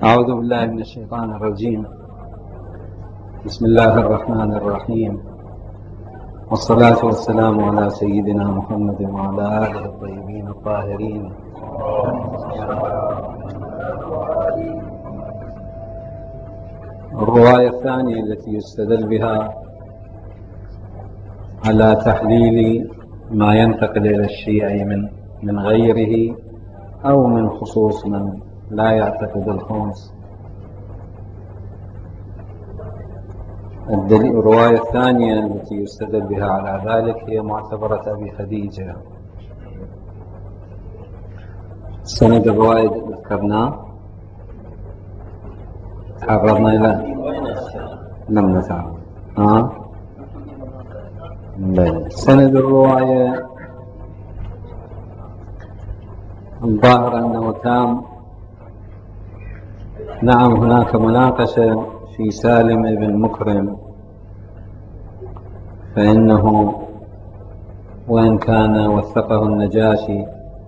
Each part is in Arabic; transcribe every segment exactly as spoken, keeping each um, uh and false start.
أعوذ بالله من الشيطان الرجيم. بسم الله الرحمن الرحيم، والصلاة والسلام على سيدنا محمد وعلى آله الطيبين الطاهرين. الرواية الثانية التي يستدل بها على تحليل ما ينتقل إلى الشيعي من من غيره أو من خصوص من لا يعتقد الخمس. الرواية الثانية التي يستدل بها على ذلك هي معتبرة أبي خديجة. سند الرواية ذكرناه، تعرضنا إلى لم نتعرض ها سند الرواية الظاهر أنه تام. نعم، هناك مناقشة في سالم بن مكرم، فإنه وإن كان وثقه النجاشي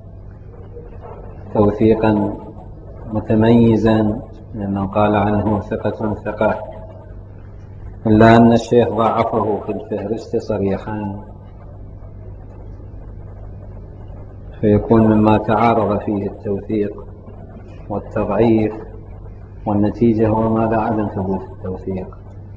توثيقا متميزا لأنه قال عنه ثقة ثقة، إلا أن الشيخ ضعفه في الفهرست صريحا، فيكون مما تعارض فيه التوثيق والتضعيف، والنتيجة هو ماذا؟ عدم ثبوت التوثيق.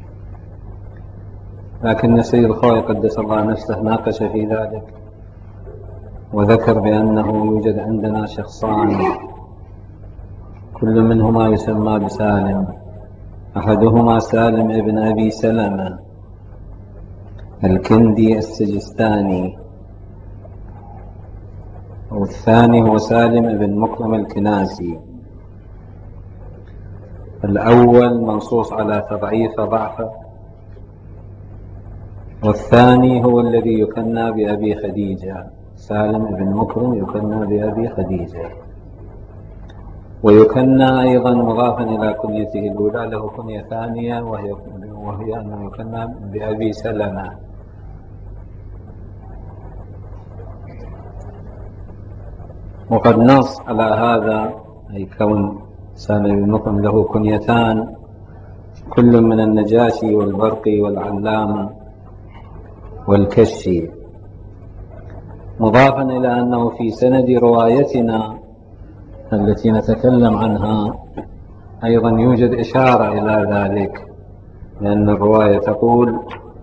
لكن السيد الخوئي قدس الله نفسه ناقش في ذلك وذكر بأنه يوجد عندنا شخصان كل منهما يسمى بسالم، أحدهما سالم ابن أبي سلمة الكندي السجستاني، والثاني هو سالم ابن مكرم الكناسي. الأول منصوص على تضعيف ضعفه، والثاني هو الذي يكنى بأبي خديجة. سالم ابن مكرم يكنى بأبي خديجة، ويكنى أيضا مضافا إلى كنيته الأولى له كنية ثانية وهي, وهي أنه يكنى بأبي سلمة. وقد نص على هذا، أي كون سالم بن مكرم له كنيتان كل من النجاشي والبرقي والعلامة والكشي، مضافا إلى أنه في سند روايتنا التي نتكلم عنها أيضا يوجد إشارة إلى ذلك، لأن الرواية تقول: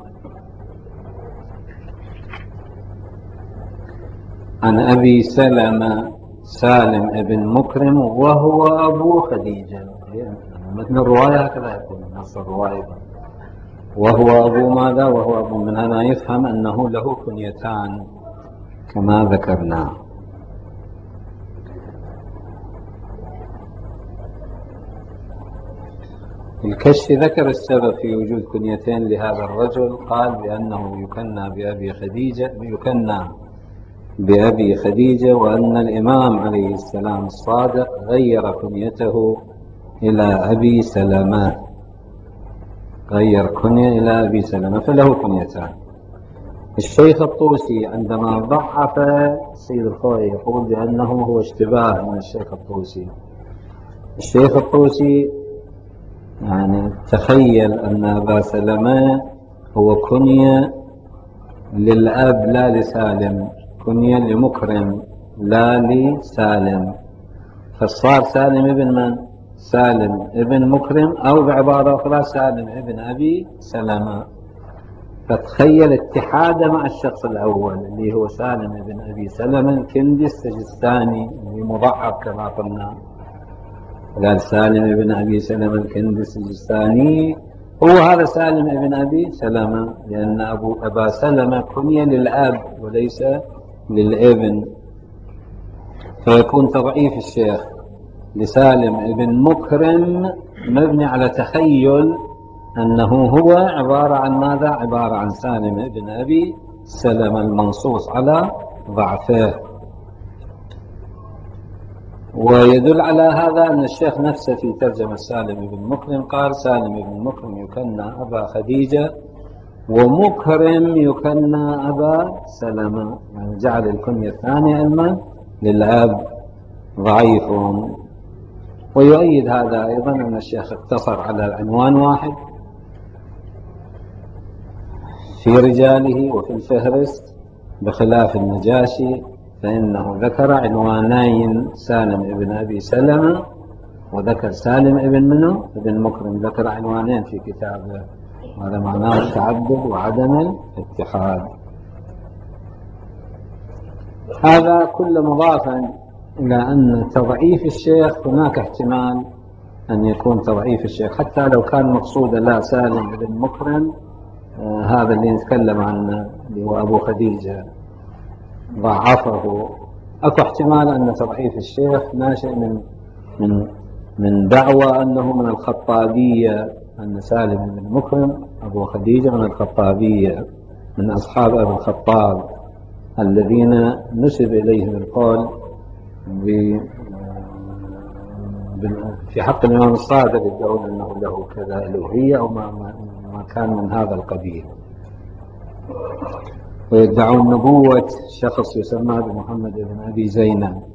عن أبي سلمة سالم ابن مكرم وهو أبو خديجة. مثل الرواية هكذا يقول نص الرواية، وهو أبو ماذا؟ وهو أبو، من هنا يفهم أنه له كنيتان كما ذكرنا. الكشف ذكر السبب في وجود كنيتين لهذا الرجل، قال بأنه يكنى بأبي خديجة يكنى بأبي خديجة وأن الإمام عليه السلام الصادق غير كنيته إلى أبي سلمة، غير كنية إلى أبي سلمة، فله كنيتان. الشيخ الطوسي عندما ضعف السيد الخوئي يقول بأنه هو اشتباه من الشيخ الطوسي. الشيخ الطوسي يعني تخيل أن أبا سلمة هو كنية للأب لا لسالم، كنية لمكرم لا لسالم، فصار سالم ابن من؟ سالم ابن مكرم، أو بعبارة أخرى سالم ابن أبي سلمة. فتخيل اتحاده مع الشخص الأول اللي هو سالم ابن أبي سلمة الكندي السجستاني اللي مضعف كما قلنا. قال سالم ابن أبي سلمة الكندي السجستاني هو هذا سالم ابن أبي سلمة، لأن أبو أبا سلمة كنية للأب وليس للابن، فيكون تضعيف الشيخ لسالم ابن مكرم مبني على تخيل أنه هو عبارة عن ماذا؟ عبارة عن سالم ابن أبي سلمة المنصوص على ضعفه. ويدل على هذا أن الشيخ نفسه في ترجمة سالم بن مكرم قال سالم بن مكرم يكنى أبا خديجة ومكرم يكنى أبا سلمة، يعني جعل الكنية الثانية علما للأب ضعيف. ويؤيد هذا أيضا أن الشيخ اقتصر على عنوان واحد في رجاله وفي الفهرست، بخلاف النجاشي فإنه ذكر عنوانين: سالم ابن أبي سلمة، وذكر سالم ابن منه ابن مكرم، ذكر عنوانين في كتابه، وهذا معناه التعدد وعدم الاتحاد. هذا كل مضافا إلى أن تضعيف الشيخ هناك احتمال أن يكون تضعيف الشيخ حتى لو كان مقصودا لا سالم ابن مكرم، آه هذا اللي نتكلم عنه اللي هو أبو خديجة ضعفه، أكو احتمال أن تضعيف الشيخ ناشئ من من من دعوى أنه من الخطابية، أن سالم بن مكرم أبو خديجة من الخطابية، من أصحاب أبي الخطاب الذين نسب إليهم القول في حق الإمام الصادق، يدعون أنه له كذا ألوهية أو ما, ما كان من هذا القبيل، ويدعون نبوة شخص يسمى بمحمد بن أبي زينب.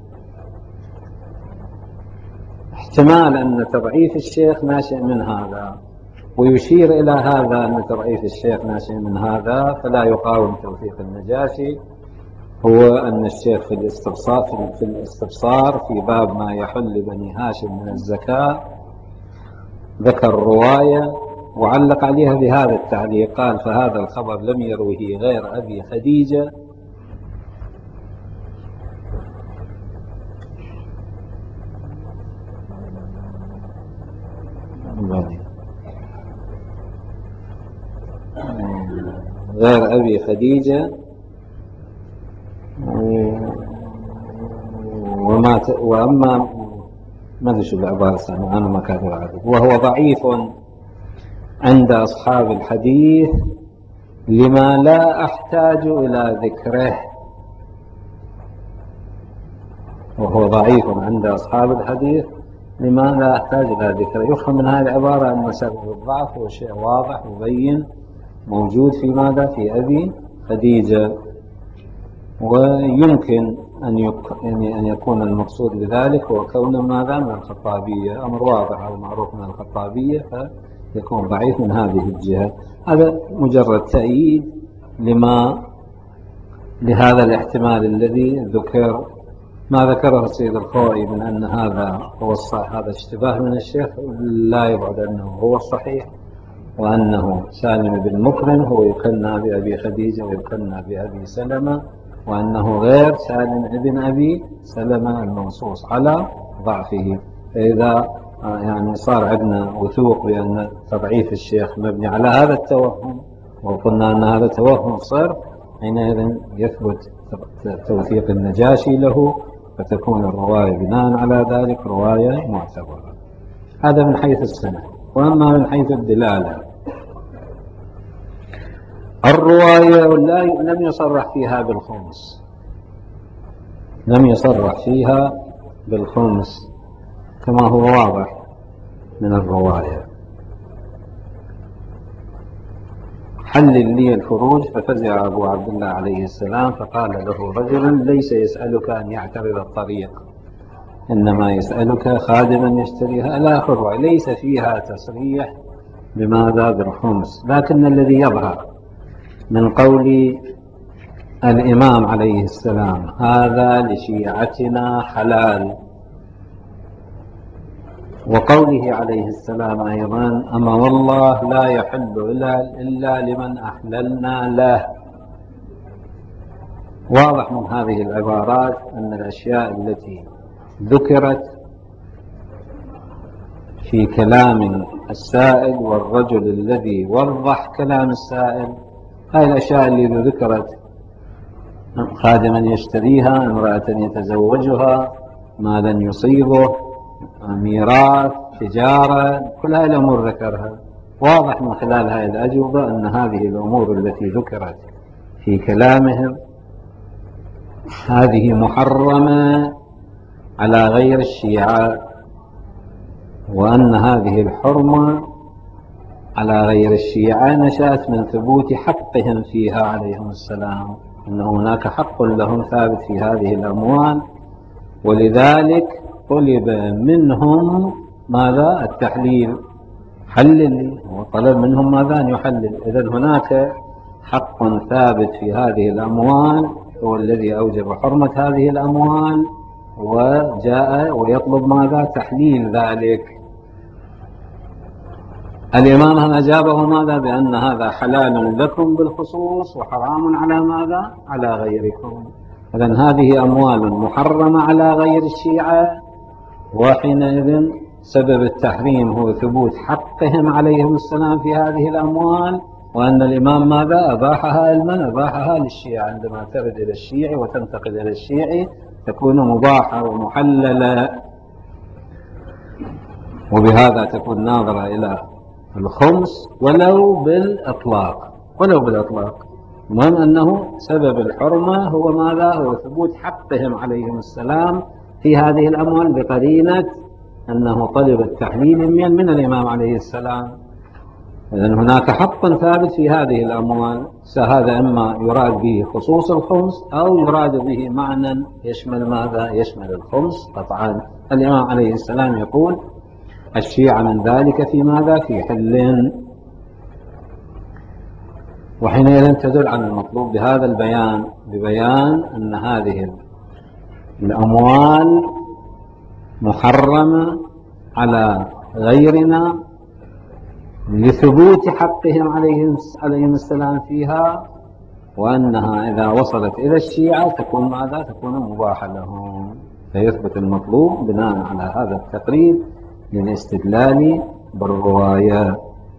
احتمال أن تضعيف الشيخ ناشئ من هذا، ويشير إلى هذا أن تضعيف الشيخ ناشئ من هذا، فلا يقاوم توثيق النجاشي. هو أن الشيخ في الاستفسار في الاستفسار في باب ما يحل بني هاشم من الزكاة ذكر رواية وعلق عليها بهذا التعليق، قال: فهذا الخبر لم يروه غير أبي خديجة غير أبي خديجة وما ت... وأما ما أدري شو العبارة، أنا ما كاتب عارف، وهو ضعيف عند أصحاب الحديث لما لا أحتاج إلى ذكره. وهو ضعيف عند أصحاب الحديث لما لا أحتاج إلى ذكره. يفهم من هذه العبارة أن سبب الضعف هو شيء واضح مبين موجود في ماذا؟ في أبي خديجة. ويمكن أن, يك... يعني أن يكون المقصود بذلك هو كون ماذا؟ من الخطابية، أمر واضح هذا معروف من الخطابية، فيكون ضعيف من هذه الجهة. هذا مجرد تأييد لما لهذا الاحتمال الذي ذكر. ما ذكره السيد الخوئي من أن هذا هو الصحيح، هذا اشتباه من الشيخ، لا يبعد أنه هو الصحيح، وأنه سالم بن مكرم هو يكنى بأبي خديجة ويكنى بأبي سلمة، وأنه غير سالم بن أبي سلمة المنصوص على ضعفه. فإذا يعني صار عندنا وثوق بأن تضعيف الشيخ مبني على هذا التوهم، وقلنا أن هذا توهم صرف، حينئذ يثبت توثيق النجاشي له، فتكون الرواية بناء على ذلك رواية معتبرة. هذا من حيث السند. وأما من حيث الدلالة، الرواية لم يصرح فيها بالخمس، لم يصرح فيها بالخمس كما هو واضح من الرواية. حلل لي الفروج، ففزع أبو عبد الله عليه السلام فقال له رجل: ليس يسألك أن يعترض الطريق، إنما يسألك خادما يشتريها. إلى آخره. ليس فيها تصريح بماذا؟ بالخمس. لكن الذي يظهر من قول الإمام عليه السلام: هذا لشيعتنا حلال، وقوله عليه السلام أيضا: أما والله لا يحل إلا لمن أحللنا له. واضح من هذه العبارات أن الأشياء التي ذكرت في كلام السائل والرجل الذي وضح كلام السائل، هذه الأشياء اللي ذكرت: خادما يشتريها، امرأة يتزوجها، مالا يصيبه، ميراث، تجارة، كل هذه الأمور ذكرها. واضح من خلال هذه الأجوبة أن هذه الأمور التي ذكرت في كلامهم هذه محرمة على غير الشيعة، وأن هذه الحرمة على غير الشيعة نشأت من ثبوت حقهم فيها عليهم السلام، أن هناك حق لهم ثابت في هذه الأموال، ولذلك طلب منهم ماذا؟ التحليل. حلل لي، وطلب منهم ماذا؟ أن يحلل. إذن هناك حق ثابت في هذه الأموال هو الذي أوجب حرمة هذه الأموال، وجاء ويطلب ماذا؟ تحليل ذلك. الإمام هنا أجابه ماذا؟ بأن هذا حلال لكم بالخصوص وحرام على ماذا؟ على غيركم. إذن هذه أموال محرمة على غير الشيعة، وحينئذ سبب التحريم هو ثبوت حقهم عليهم السلام في هذه الأموال، وأن الإمام ماذا؟ أباحها لمن؟ أباحها للشيعة. عندما ترد إلى الشيعي وتنتقل إلى الشيعي تكون مباحة ومحللة، وبهذا تكون ناظرة إلى الخمس ولو بالإطلاق، ولو بالإطلاق. المهم أنه سبب الحرمة هو ماذا؟ هو ثبوت حقهم عليهم السلام في هذه الأموال، بقرينة أنه طلب التحليل من من الإمام عليه السلام. إذن هناك حق ثابت في هذه الأموال، هذا إما يراد به خصوص الخمس أو يراد به معنى يشمل ماذا؟ يشمل الخمس قطعا. الإمام عليه السلام يقول الشيعة من ذلك في ماذا؟ في حل. وحينئذ تدل على المطلوب بهذا البيان، ببيان أن هذه الأموال محرمة على غيرنا لثبوت حقهم عليهم السلام فيها، وأنها إذا وصلت إلى الشيعة تكون ماذا؟ تكون مباحة لهم. فيثبت المطلوب بناء على هذا التقرير للاستدلال بالرواية.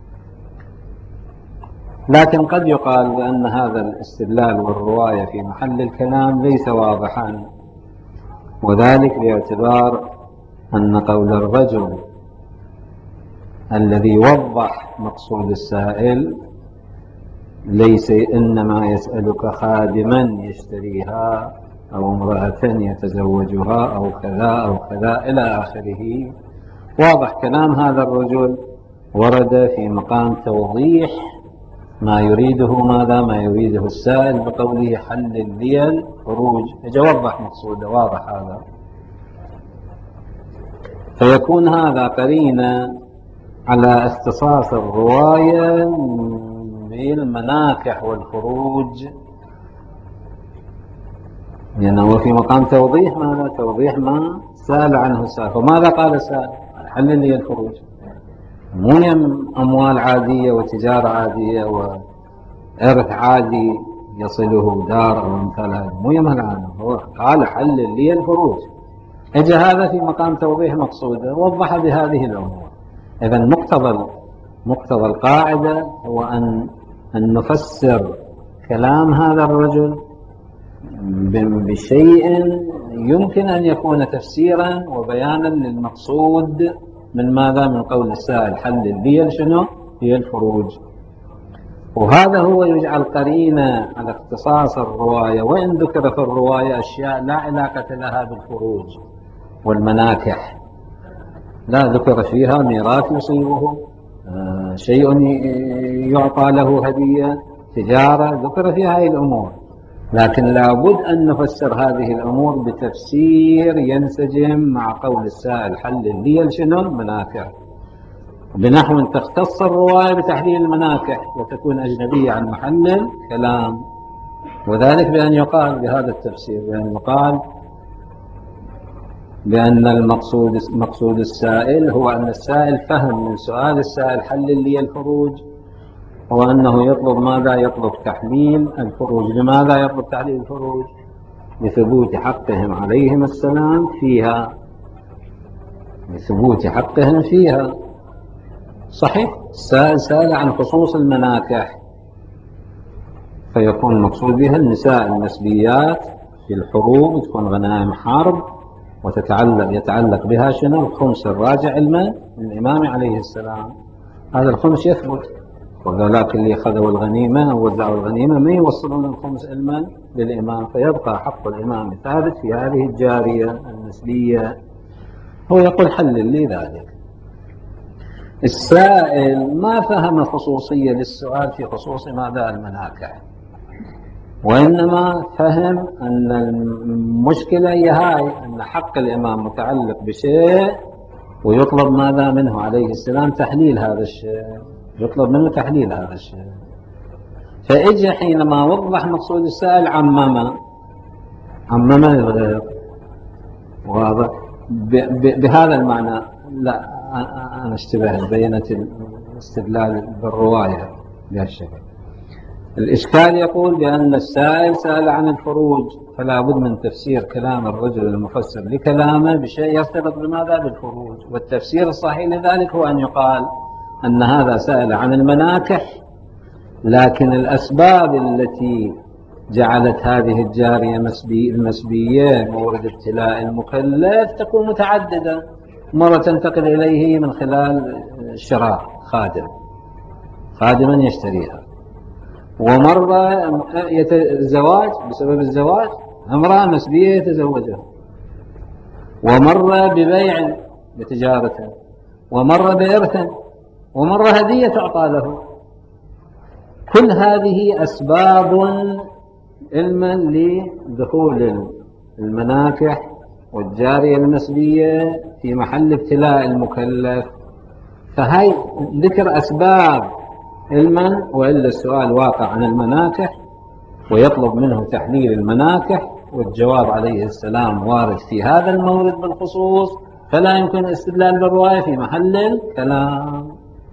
لكن قد يقال بأن هذا الاستدلال والرواية في محل الكلام ليس واضحا، وذلك باعتبار أن قول الرجل الذي وضح مقصود السائل ليس إنما يسألك خادما يشتريها أو امرأة يتزوجها أو كذا أو كذا إلى آخره. واضح كلام هذا الرجل ورد في مقام توضيح ما يريده ماذا؟ ما يريده السائل بقوله حلل لي الفروج، يوضح مقصوده، واضح هذا. فيكون هذا قرينة على اختصاص الرواية بالمناكح والفروج، لأنه في مقام توضيح ماذا؟ توضيح ما سأل عنه السائل. فماذا قال السائل؟ حلل لي الفروج. مو يم أموال عادية وتجارة عادية وإرث عادي يصله دار أو أمثال هذا، مو يم الآن، هو قال حلل لي الفروج. اجى هذا في مقام توضيح مقصوده، وضح بهذه الأمور. إذا مقتضى مقتضى القاعدة هو أن أن نفسر كلام هذا الرجل بشيء يمكن أن يكون تفسيرا وبيانا للمقصود من ماذا؟ من قول السائل حلل لي شنو؟ هي الفروج. وهذا هو يجعل قرينة على اختصاص الرواية، وإن ذكر في الرواية أشياء لا علاقة لها بالفروج والمناكح، لا ذكر فيها ميراث يصيبه، شيء يعطى له هدية، تجارة، ذكر فيها هذه الأمور. لكن لابد أن نفسر هذه الأمور بتفسير ينسجم مع قول السائل حلل لي شنو؟ المناكح، بنحو تختص الرواية بتحليل المناكح وتكون أجنبية عن محل الكلام. وذلك بأن يقال بهذا التفسير، بأن يقال بأن المقصود مقصود السائل هو أن السائل فهم من سؤال السائل حلل لي الفروج هو أنه يطلب ماذا؟ يطلب تحليل الفروج. لماذا يطلب تحليل الفروج؟ لثبوت حقهم عليهم السلام فيها، لثبوت حقهم فيها. صحيح السائل سأل عن خصوص المناكح، فيكون المقصود بها النساء المسبيات في الحروب، تكون غنائم حرب وتتعلق يتعلق بها شنو؟ الخمس الراجع المن الإمام عليه السلام. هذا الخمس يثبت، وذلك اللي أخذوا الغنيمة ووزعوا الغنيمة ما يوصلون الخمس علما للإمام، فيبقى حق الإمام ثابت في هذه الجارية النسبية. هو يقول حلل لي ذلك. السائل ما فهم خصوصية للسؤال في خصوص ماذا؟ المناكح. وإنما فهم أن المشكلة هي هاي، أن حق الإمام متعلق بشيء ويطلب ماذا منه عليه السلام؟ تحليل هذا الشيء، يطلب منه تحليل هذا الشيء. فإجى حينما وضح مقصود السائل عمم عمم الغير، واضح بهذا المعنى. لا أنا اشتبه بينت الاستدلال بالرواية بهالشكل. الإشكال يقول بأن السائل سأل عن الفروج، فلا بد من تفسير كلام الرجل المفسر لكلامه بشيء يرتبط بماذا؟ بالفروج. والتفسير الصحيح لذلك هو أن يقال أن هذا سأل عن المناكح، لكن الأسباب التي جعلت هذه الجارية المسبية مورد ابتلاء المكلف تكون متعددة. مرة تنتقل إليه من خلال الشراء، خادم خادما يشتريها، ومرة الزواج بسبب الزواج، امرأة مسبية يتزوجها، ومرة ببيع بتجارة، ومرة بإرث، ومرة هدية تعطى له. كل هذه أسباب علما لدخول المناكح والجارية المسبية في محل ابتلاء المكلف. فهي ذكر أسباب علما، وإلا السؤال واقع عن المناكح ويطلب منه تحليل المناكح، والجواب عليه السلام وارد في هذا المورد بالخصوص، فلا يمكن الاستدلال بالرواية في محل الكلام.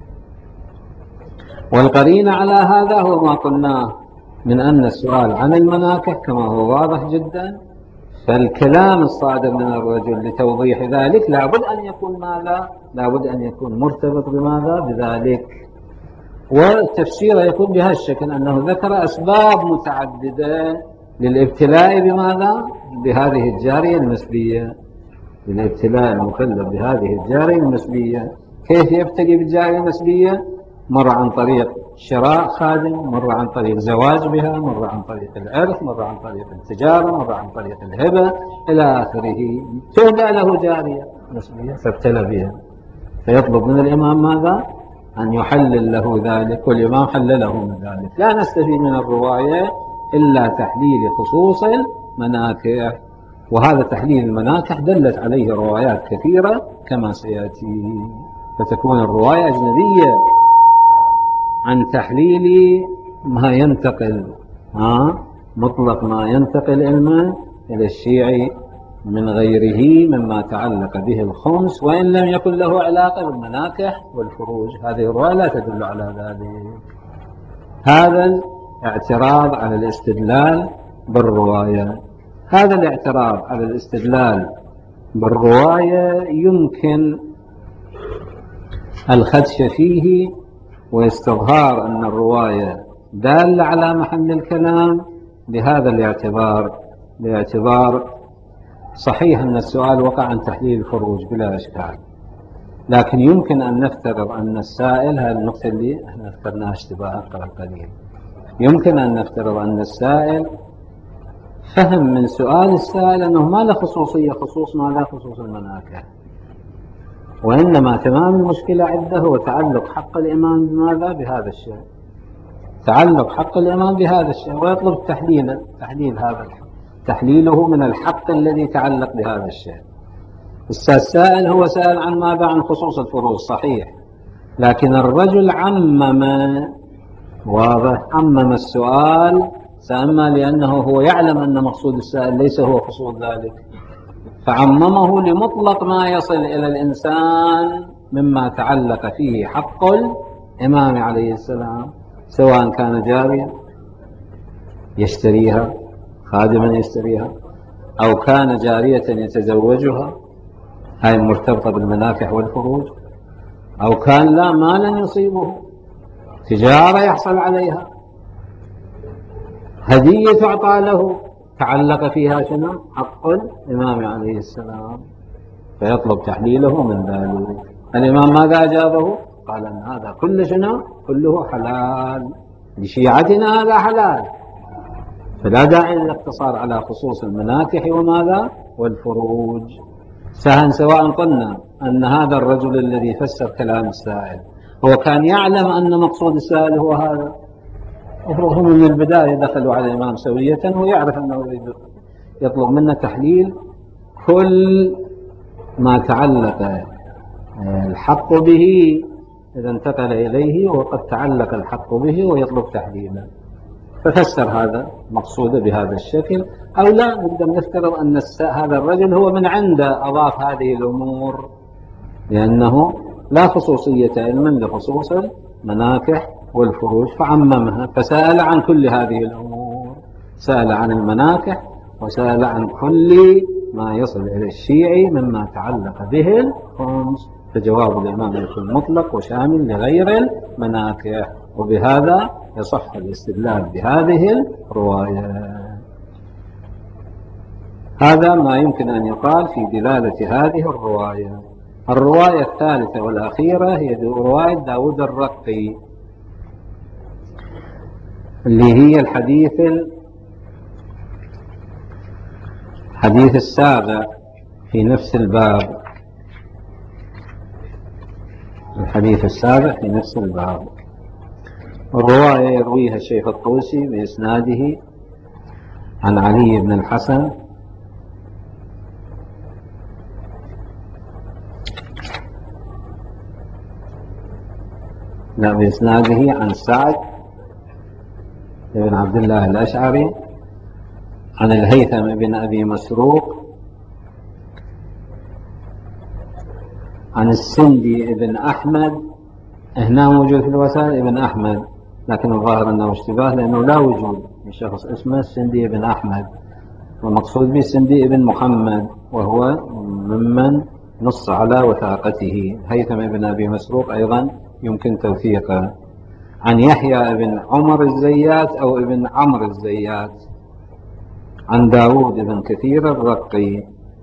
والقرينة على هذا هو ما قلناه من أن السؤال عن المناكح كما هو واضح جدا، فالكلام الصادر من الرجل لتوضيح ذلك لابد أن يكون ماذا؟ لابد أن يكون مرتبط بماذا؟ بذلك. والتفسير يكون بهالشكل، أنه ذكر أسباب متعددة للابتلاء بماذا؟ بهذه الجارية المسبية، للابتلاء المكلف بهذه الجارية المسبية. كيف يبتلي بالجارية المسبية؟ مرة عن طريق شراء خادم، مرة عن طريق زواج بها، مرة عن طريق الإرث، مرة عن طريق التجارة، مرة عن طريق الهبة إلى آخره. تهدى له جارية مسبية فابتلى بها، فيطلب من الإمام ماذا؟ أن يحلل له ذلك، والإمام حلله من ذلك. لا نستفيد من الرواية إلا تحليل خصوص المناكح، وهذا تحليل المناكح دلت عليه روايات كثيرة كما سيأتي، فتكون الرواية أجنبية عن تحليل ما ينتقل ها مطلق ما ينتقل علما إلى الشيعي من غيره مما تعلق به الخمس، وإن لم يكن له علاقة بالمناكح والفروج. هذه الرواية لا تدل على ذلك. هذا الاعتراض على الاستدلال بالرواية. هذا الاعتراض على الاستدلال بالرواية يمكن الخدش فيه واستظهار أن الرواية دالة على محل الكلام بهذا الاعتبار، باعتبار صحيح أن السؤال وقع عن تحليل الفروج بلا إشكال، لكن يمكن أن نفترض أن السائل، هذه النقطة اللي احنا افترضناها اشتباها قبل قليل، يمكن أن نفترض أن السائل فهم من سؤال السائل أنه ما له خصوصية خصوص ما لا خصوص المناكح، وإنما تمام المشكلة عنده هو تعلق حق الإمام بماذا؟ بهذا الشيء، تعلق حق الإمام بهذا الشيء، ويطلب تحليل تحليل هذا الحق، تحليله من الحق الذي تعلق بهذا الشيء. السائل هو سأل عن ماذا؟ عن خصوص الفروج، صحيح، لكن الرجل عمم، واضح، عمم السؤال، سأما لأنه هو يعلم أن مقصود السائل ليس هو خصوص ذلك، فعممه لمطلق ما يصل إلى الإنسان مما تعلق فيه حق الإمام عليه السلام، سواء كان جاريا يشتريها، خادما يشتريها، أو كان جارية يتزوجها، هاي مرتبطة بالمناكح والفروج، أو كان لا مالا يصيبه، تجارة يحصل عليها، هدية تعطى له، تعلق فيها شنو؟ حق الإمام عليه السلام، فيطلب تحليله من ذلك. الإمام ماذا أجابه؟ قال أن هذا كله شنو؟ كله حلال، لشيعتنا هذا حلال، فلا داعي للاقتصار على خصوص المناكح وماذا؟ والفروج. سهل سواء قلنا أن هذا الرجل الذي فسر كلام السائل هو كان يعلم أن مقصود السائل هو هذا، هم من البداية دخلوا على الإمام سوية ويعرف أنه يطلب منه تحليل كل ما تعلق الحق به إذا انتقل إليه وقد تعلق الحق به ويطلب تحليله، ففسر هذا مقصوده بهذا الشكل. أو لا، نقدر نفترض أن هذا الرجل هو من عنده أضاف هذه الأمور، لأنه لا خصوصية علما لخصوص المناكح والفروج فعممها، فسأل عن كل هذه الأمور، سأل عن المناكح وسأل عن كل ما يصل إلى الشيعي مما تعلق به الخمس، فجواب الإمام يكون مطلق وشامل لغير المناكح، وبهذا يصح الاستدلال بهذه الرواية. هذا ما يمكن أن يقال في دلالة هذه الرواية. الرواية الثالثة والأخيرة هي رواية داود الرقي، اللي هي الحديث الحديث السابع في نفس الباب، الحديث السابع في نفس الباب. الرواية يرويها الشيخ الطوسي بإسناده عن علي بن الحسن لا بإسناده عن سعد بن عبد الله الأشعري عن الهيثم بن أبي مسروق عن السندي بن أحمد. هنا موجود في الوسائل ابن أحمد، لكن الظاهر أنه اشتباه لأنه لا وجود لشخص اسمه السندي بن أحمد، والمقصود به السندي بن محمد، وهو ممن نص على وثاقته. هيثم بن أبي مسروق أيضا يمكن توثيقه. عن يحيى بن عمر الزيات أو ابن عمرو الزيات عن داود بن كثير الرقي.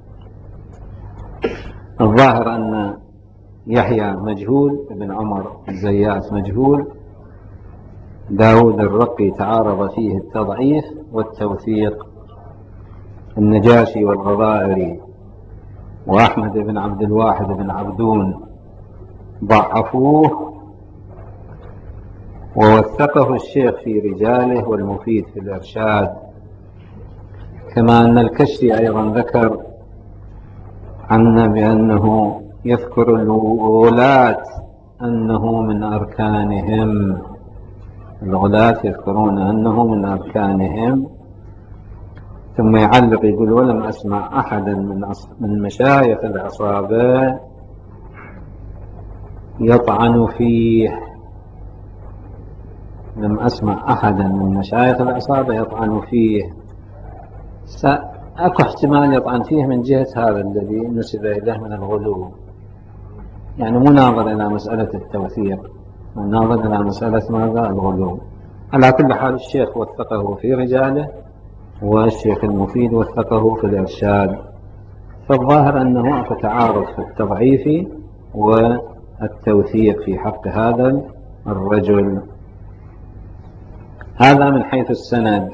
الظاهر أن يحيى مجهول، ابن عمر الزيات مجهول، داود الرقي تعارض فيه التضعيف والتوثيق. النجاشي والغضائري وأحمد بن عبد الواحد بن عبدون ضعفوه، ووثقه الشيخ في رجاله والمفيد في الإرشاد. كما أن الكشي أيضا ذكر عنا بأنه يذكر الولاة أنه من أركانهم، الغلاة يذكرون أنه من أركانهم. ثم يعلق يقول: ولم أسمع أحدا من من مشايخ العصابة يطعن فيه. لم أسمع أحدا من مشايخ العصابة يطعن فيه. أكو احتمال يطعن فيه من جهة هذا الذي نسب إليه من الغلو، يعني مو ناظر إلى مسألة التوثيق، ناظر إلى مسألة ماذا؟ الغلو. على كل حال الشيخ وثقه في رجاله، والشيخ المفيد وثقه في الإرشاد، فالظاهر أنه أكو تعارض في التضعيف والتوثيق في حق هذا الرجل. هذا من حيث السند.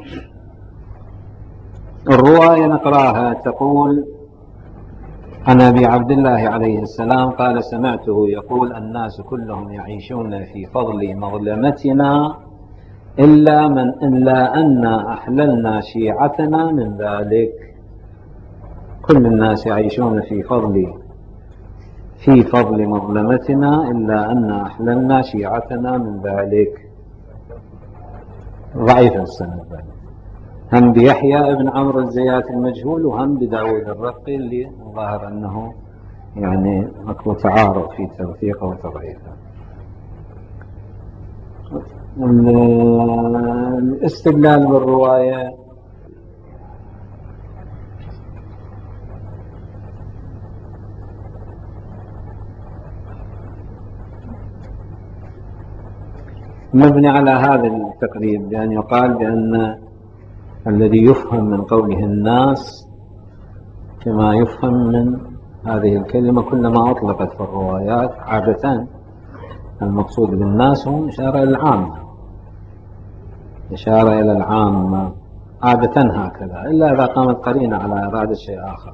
الرواية نقراها تقول: عن أبي عبد الله عليه السلام قال: سمعته يقول: الناس كلهم يعيشون في فضل مظلمتنا إلا من إلا أن أحللنا شيعتنا من ذلك. كل الناس يعيشون في فضل في فضل مظلمتنا إلا أن أحللنا شيعتنا من ذلك. ضعيف السند، هم بيحيى ابن عمرو الزيات المجهول، وهم بداود الرقي اللي ظاهر أنه يعني أكو تعارض في توثيقه وتضعيفه. الاستدلال بالرواية مبني على هذا التقريب، بأن يقال بأن الذي يفهم من قوله الناس كما يفهم من هذه الكلمة كلما أطلقت في الروايات عادة المقصود بالناس هم إشارة إلى العامة، إشارة إلى العامة عادة هكذا، إلا إذا قامت قرينة على إرادة شيء آخر.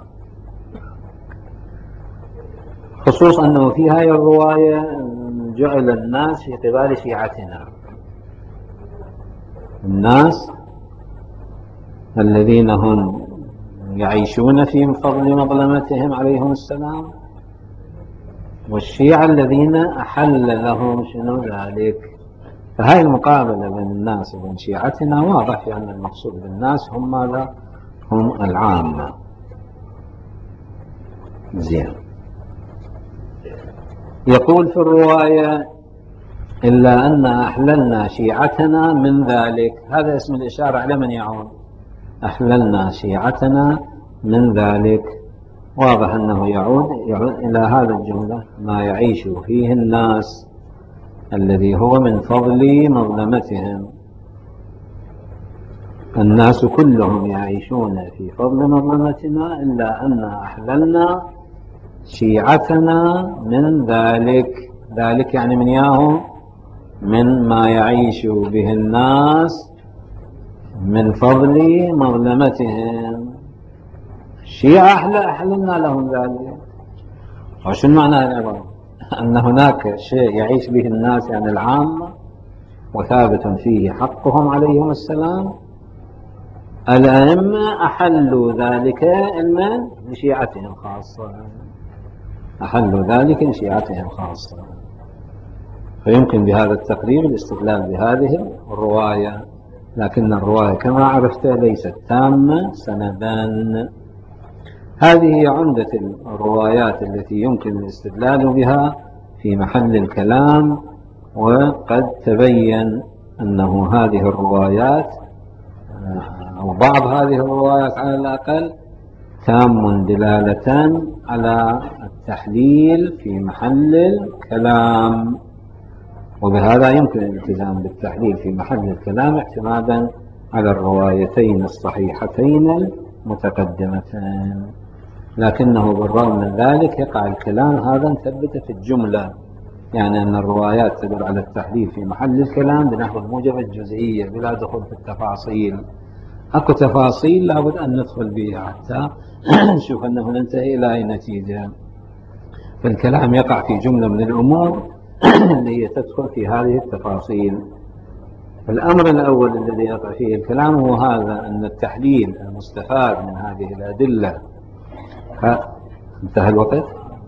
خصوصا أنه في هذه الرواية جعل الناس في قبال شيعتنا، الناس الذين هم يعيشون في فضل مظلمتهم عليهم السلام، والشيعة الذين أحل لهم شنو ذلك. فهذه المقابلة بين الناس وبين شيعتنا واضح في أن المقصود بالناس هم ماذا؟ هم العامة. زين. يقول في الرواية إلا أن أحللنا شيعتنا من ذلك، هذا اسم الإشارة على من يعود؟ أحللنا شيعتنا من ذلك، واضح أنه يعود, يعود إلى هذا الجملة ما يعيش فيه الناس الذي هو من فضل مظلمتهم. الناس كلهم يعيشون في فضل مظلمتنا إلا أن أحللنا شيعتنا من ذلك. ذلك يعني من ياهو من ما يعيش به الناس من فضل مظلمتهم. الشيعة أحلى أحللنا لهم ذلك. وشو معنى العبارة؟ أن هناك شيء يعيش به الناس يعني العامة وثابت فيه حقهم عليهم السلام، الأئمة أحلوا ذلك إما لشيعتهم خاصة، أحلوا ذلك لشيعتهم خاصة. فيمكن بهذا التقرير الاستدلال بهذه الرواية، لكن الرواية كما عرفت ليست تامة سندا. هذه هي عمدة الروايات التي يمكن الاستدلال بها في محل الكلام، وقد تبين أنه هذه الروايات أو بعض هذه الروايات على الأقل تام دلالة على التحليل في محل الكلام، وبهذا يمكن الالتزام بالتحليل في محل الكلام اعتمادا على الروايتين الصحيحتين المتقدمتين. لكنه بالرغم من ذلك يقع الكلام هذا مثبت في الجملة، يعني أن الروايات تدل على التحليل في محل الكلام بنحو الموجب الجزئية بلا دخول في التفاصيل. أكو تفاصيل لابد أن ندخل بها حتى نشوف أنه ننتهي إلى أي نتيجة. فالكلام يقع في جملة من الأمور اللي هي تدخل في هذه التفاصيل. الأمر الأول الذي يقع فيه الكلام هو هذا، أن التحليل المستفاد من هذه الأدلة. انتهى الوقت.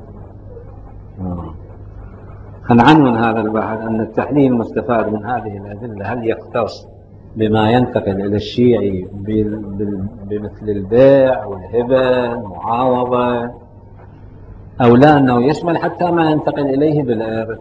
هنعنون هذا البحث أن التحليل المستفاد من هذه الأدلة هل يختص بما ينتقل إلى الشيعي بمثل البيع والهبة المعاوضة، أو لا أنه يشمل حتى ما ينتقل إليه بالإرث.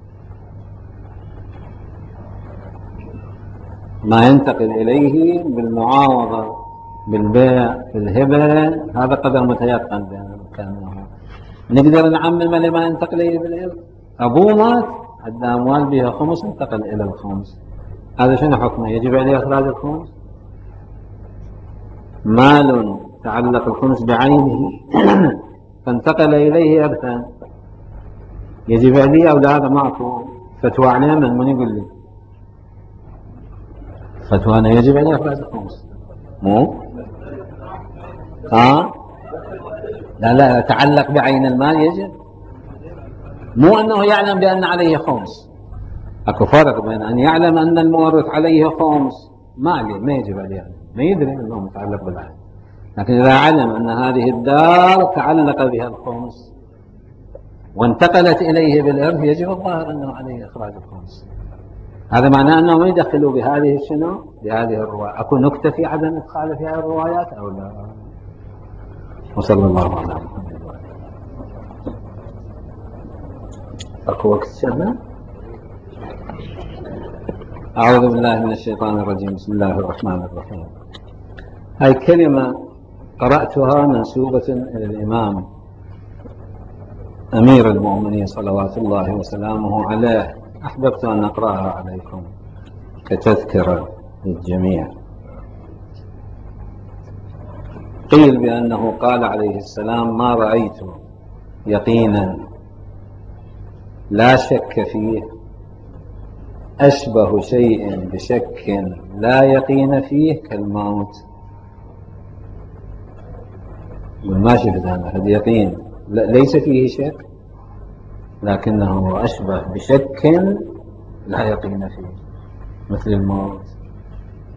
ما ينتقل إليه بالمعاوضة بالبيع بالهبة هذا قدر متيقن كأنه نقدر نعمم لما ينتقل إليه بالإرث. أبوه مات عند أموال بها خمس انتقل إلى الخمس، هذا شنو حكمه؟ يجب عليه إخراج الخمس. مال تعلق الخمس بعينه فانتقل إليه إرثا، يجب عليه أو لا؟ هذا معكم فتوى عليه من من يقول لي فتوى أنا يجب عليه إخراج الخمس؟ مو ها لا لا تعلق بعين المال يجب، مو أنه يعلم بأن عليه خمس. أكو فرق بين أن يعلم أن المورث عليه خمس ما عليه ما يجب عليه، ما يدري أنه متعلق بالعين، لكن إذا علم أن هذه الدار تعلق بها الخمس وانتقلت إليه بالإرث يجب الظاهر أنه عليه إخراج الخمس. هذا معناه أنه ما يدخلوا بهذه شنو؟ بهذه الرواية. أكو نكتة في عدم إدخال في هذه الروايات أو لا؟ وصلى الله على محمد. أكو وقت شهر. أعوذ بالله من الشيطان الرجيم. بسم الله الرحمن الرحيم. هاي كلمة قرأتها منسوبة إلى الإمام أمير المؤمنين صلوات الله وسلامه عليه، أحببت أن أقرأها عليكم كتذكرة للجميع. قيل بأنه قال عليه السلام: ما رأيت يقينا لا شك فيه أشبه شيء بشك لا يقين فيه كالموت. ما شفت أنا هذا يقين ليس فيه شك، لكنه أشبه بشك لا يقين فيه مثل الموت.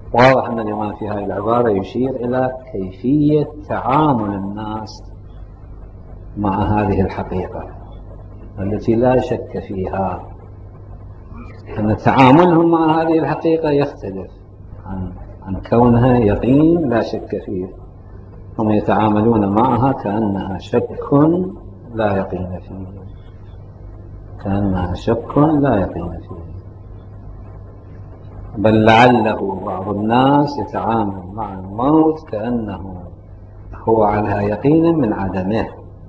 واضح أن الإمام في هذه العبارة يشير إلى كيفية تعامل الناس مع هذه الحقيقة التي لا شك فيها أن تعاملهم مع هذه الحقيقة يختلف عن, عن كونها يقين لا شك فيه. هم يتعاملون معها كأنها شك لا يقين فيه، كأنها شك لا يقين فيه. بل لعله بعض الناس يتعامل مع الموت كأنه هو على يقين من عدمه،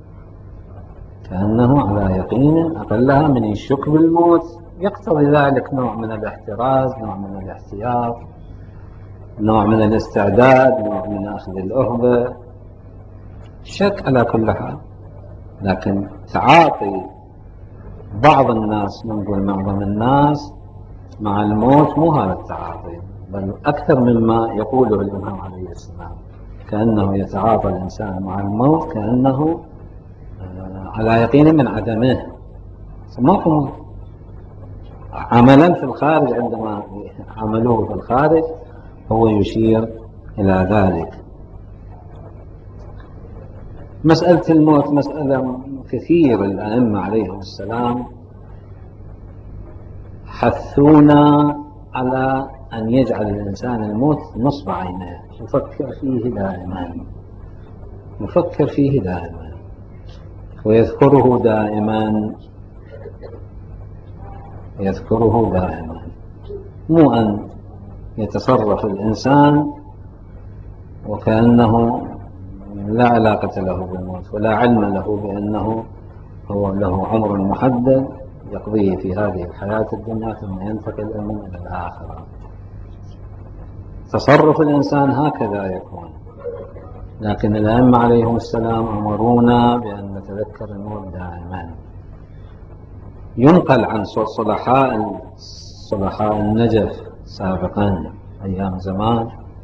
كأنه على يقين أقلها من الشك بالموت، يقتضي ذلك نوع من الاحتراز، نوع من الاحتياط، نوع من الاستعداد، نوع من أخذ الأهبة، شك على كل حال. لكن تعاطي بعض الناس، نقول معظم الناس، مع الموت مو هذا التعاطي، بل أكثر مما يقوله الإمام عليه السلام، كأنه يتعاطى الإنسان مع الموت كأنه على يقين من عدمه. ماكو عملا في الخارج، عندما عملوه في الخارج هو يشير إلى ذلك. مسألة الموت مسألة كثير الأئمة عليهم السلام حثونا على أن يجعل الإنسان الموت نصب عينه، يفكر فيه دائما، يفكر فيه دائما ويذكره دائما، يذكره دائما، مو أن يتصرف الإنسان وكأنه لا علاقة له بالموت ولا علم له بأنه هو له عمر محدد يقضيه في هذه الحياة الدنيا ثم ينتقل من إلى الآخرة. تصرف الإنسان هكذا يكون. لكن الأئمة عليهم السلام أمرونا بأن نتذكر الموت دائما. ينقل عن صلحاء صلحاء النجف سابقا أيام زمان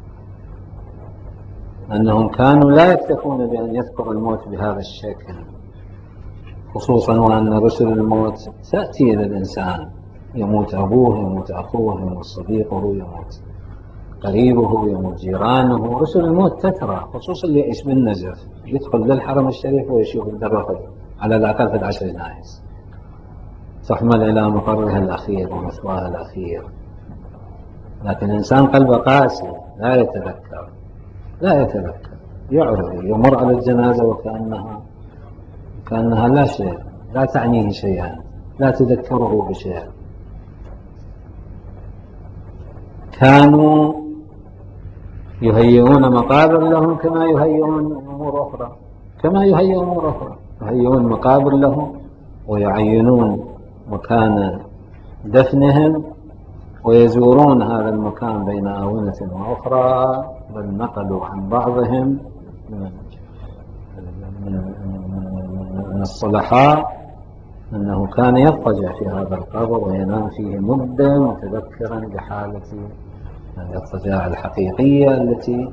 أنهم كانوا لا يكتفون بأن يذكروا الموت بهذا الشكل، خصوصا وأن رسل الموت تأتي إلى الإنسان، يموت أبوه، يموت أخوه، يموت صديقه، يموت قريبه، يموت جيرانه. رسل الموت تترى، خصوصا اللي يعيش بالنجف، يدخل للحرم الشريف ويشوف الدرجة على الأقل في العشر ناس، تحمل إلى مقرها الأخير ومثواها الأخير. لكن الإنسان قلبه قاسي، لا يتذكر، لا يتذكر، يعرض يمر على الجنازة وكأنها كأنها لا شيء، لا تعنيه شيئا، لا تذكره بشيء. كانوا يهيئون مقابر لهم كما يهيئون أمور أخرى، كما يهيئون أمور أخرى، يهيئون مقابر لهم ويعينون مكان دفنهم ويزورون هذا المكان بين آونة وأخرى. بل نقلوا عن بعضهم من من الصلحاء أنه كان يضطجع في هذا القبر وينام فيه مدة متذكرا بحالة الاضطجاع الحقيقية التي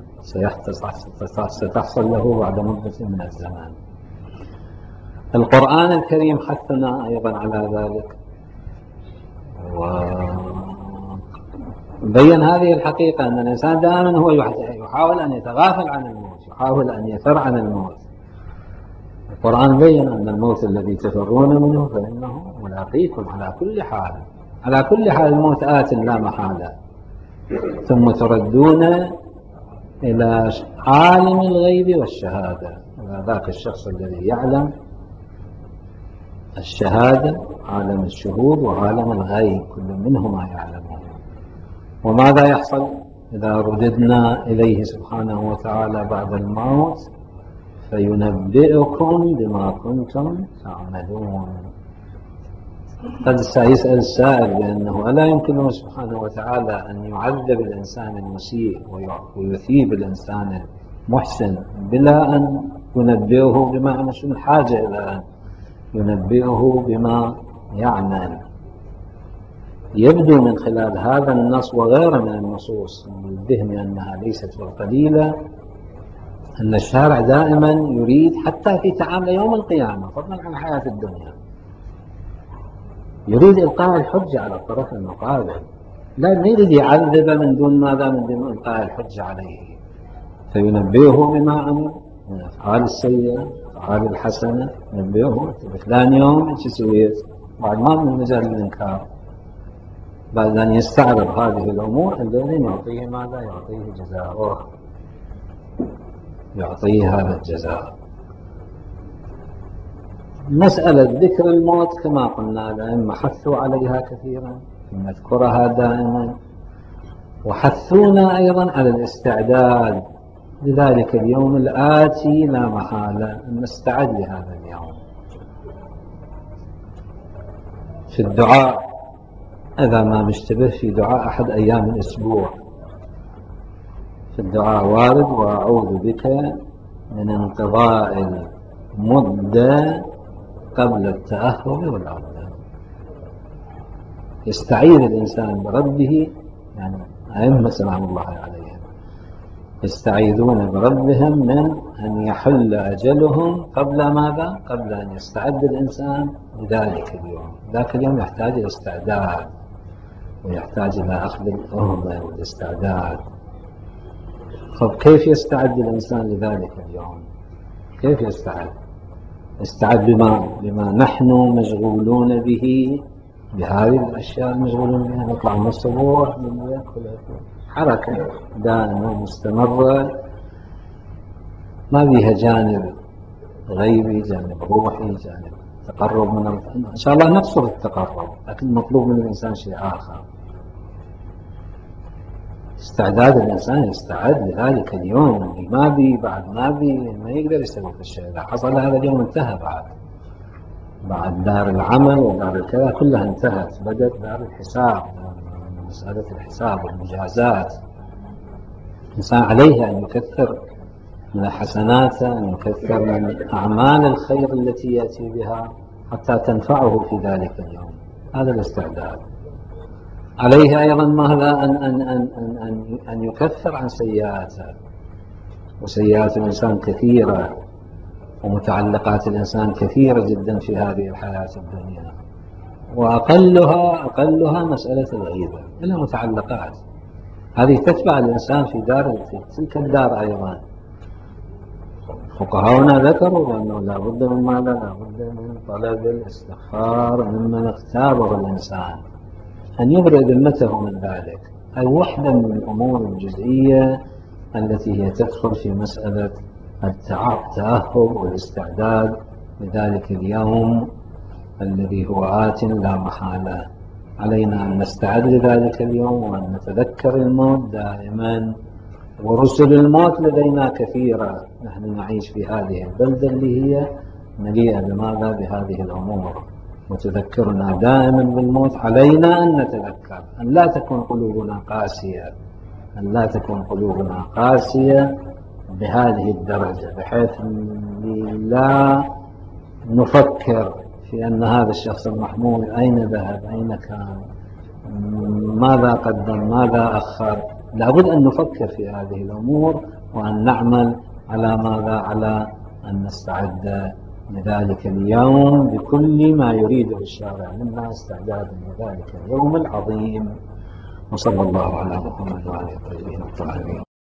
ستحصل له بعد مدة من الزمان. القرآن الكريم حثنا أيضا على ذلك وبين هذه الحقيقة أن الإنسان دائما هو يحاول أن يتغافل عن الموت، يحاول أن يفر عن الموت. القرآن بين أن الموت الذي تفرون منه فإنه ملاقيكم على كل حال، على كل حال الموت آت لا محالة، ثم تردون إلى عالم الغيب والشهادة، إلى ذاك الشخص الذي يعلم الشهادة، عالم الشهود وعالم الغيب، كل منهما يعلمه. وماذا يحصل إذا رددنا إليه سبحانه وتعالى بعد الموت؟ فينبئكم بما كنتم تعملون. قد سيسأل السائل بأنه ألا يمكنه سبحانه وتعالى أن يعذب الإنسان المسيء ويثيب الإنسان المحسن بلا أن ينبئه بما نحن الحاجة إلى أن ينبئه بما يعمل؟ يبدو من خلال هذا النص وغيره من النصوص الذهن أنها ليست بالقليلة أن الشارع دائما يريد حتى في تعامل يوم القيامة فضلا عن حياة الدنيا، يريد إلقاء الحجة على الطرف المقابل. لا يريد يعذب من دون ماذا؟ من دون إلقاء الحجة عليه، فينبهه بما عمل من الأفعال السيئة الأفعال الحسنة، ينبهه فلان يوم ايش سويت، بعد ما من مجال الإنكار، بعد أن يستعرض هذه الأمور الذين يعطيه ماذا؟ يعطيه جزاءه، يعطيه هذا الجزاء. مسألة ذكر الموت كما قلنا الأئمة حثوا عليها كثيرا، نذكرها دائما، وحثونا أيضا على الاستعداد لذلك اليوم الآتي لا محالة، أن نستعد لهذا اليوم في الدعاء، إذا ما مشتبه في دعاء أحد أيام الأسبوع، في الدعاء وارد: وأعوذ بك من انقضاء المدة قبل التأهب والعودة. يستعيذ الإنسان بربه، يعني أئمة سلام الله عليهم يستعيذون بربهم من أن يحل أجلهم قبل ماذا؟ قبل أن يستعد الإنسان لذلك اليوم. ذاك اليوم يحتاج إلى استعداد، ويحتاج إلى أخذ الأهبة والاستعداد. طب كيف يستعد الإنسان لذلك اليوم؟ كيف يستعد؟ يستعد بما, بما نحن مشغولون به، بهذه الأشياء المشغولون بها. نطلع من الصبح حركة دائمة مستمرة، ما بيها جانب غيبي، جانب روحي، جانب تقرب من الله. إن شاء الله نقصد التقرب، لكن مطلوب من الإنسان شيء آخر. استعداد الإنسان يستعد لذلك اليوم، ما بي بعد ما بي ما يقدر يسوي في الشيء. إذا حصل هذا اليوم انتهى، بعد بعد دار العمل ودار الكذا كلها انتهت، بدأت دار الحساب، مسألة الحساب والمجازات. الإنسان عليه أن يكثر من حسناته، أن يكثر من أعمال الخير التي يأتي بها حتى تنفعه في ذلك اليوم. هذا الاستعداد. عليه أيضا ماذا؟ أن, أن, أن, أن, أن يكثر عن سيئاته، وسيئات الإنسان كثيرة، ومتعلقات الإنسان كثيرة جدا في هذه الحياة الدنيا، وأقلها أقلها مسألة الغيبة. إنها متعلقات، هذه تتبع الإنسان في دار في تلك الدار أيضا. فقهاؤنا ذكروا بأنه لا بد من ماذا؟ لا بد من طلب الاستغفار ممن اغتابه الإنسان، أن يبرئ ذمته من ذلك. أي وحدة من الأمور الجزئية التي هي تدخل في مسألة التأهب والاستعداد لذلك اليوم الذي هو آت لا محالة. علينا أن نستعد لذلك اليوم، وأن نتذكر الموت دائما. ورسل الموت لدينا كثيرة، نحن نعيش في هذه البلدة اللي هي مليئة بماذا؟ بهذه الأمور، وتذكرنا دائما بالموت. علينا أن نتذكر أن لا تكون قلوبنا قاسية، أن لا تكون قلوبنا قاسية بهذه الدرجة، بحيث لا نفكر في أن هذا الشخص المحمول أين ذهب، أين كان، ماذا قدم، ماذا أخر. لابد أن نفكر في هذه الأمور، وأن نعمل على ماذا؟ على أن نستعد لذلك اليوم بكل ما يريده الشارع منا استعداد لذلك اليوم العظيم. وصلى الله على محمد وعلى آله الطاهرين.